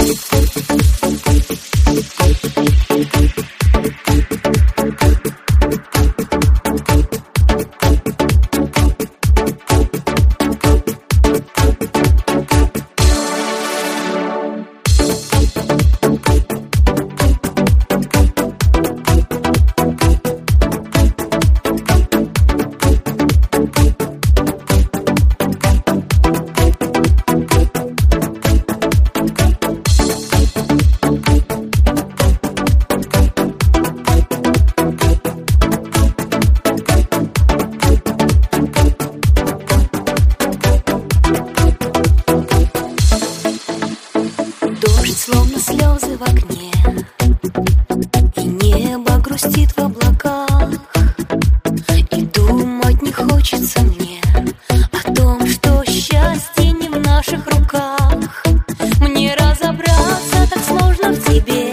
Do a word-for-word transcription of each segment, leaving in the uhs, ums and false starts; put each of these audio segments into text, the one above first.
Словно слезы в окне, и небо грустит в облаках, и думать не хочется мне о том, что счастье не в наших руках. Мне разобраться так сложно в тебе,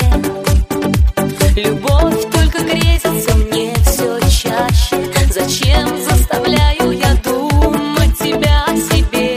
любовь только грезится мне все чаще. Зачем заставляю я думать тебя о себе?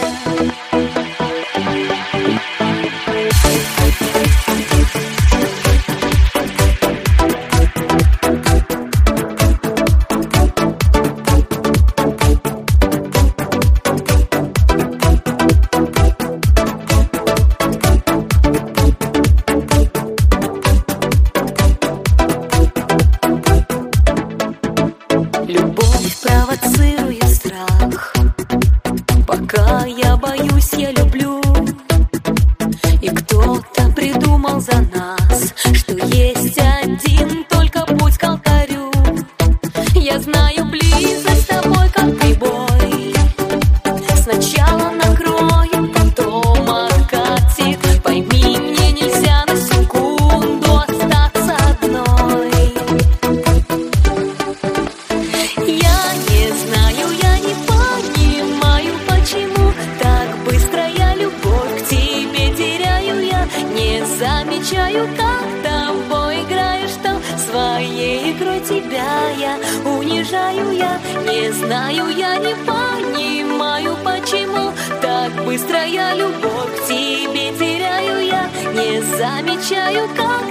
Любовь провоцирует страх, пока я боюсь, я люблю. И кто-то придумал за нас, что есть один только путь к алтарю. Я знаю, близость с тобой как прибой, сначала накроет, потом откатит. Пойми, мне нельзя на секунду остаться одной. Я не знаю, я не понимаю, почему так быстро я любовь к тебе теряю. Я не замечаю, как тобой играешь там, своей игрой тебя я унижаю. Я не знаю, я не понимаю, почему так быстро я любовь к тебе теряю. Я не замечаю, как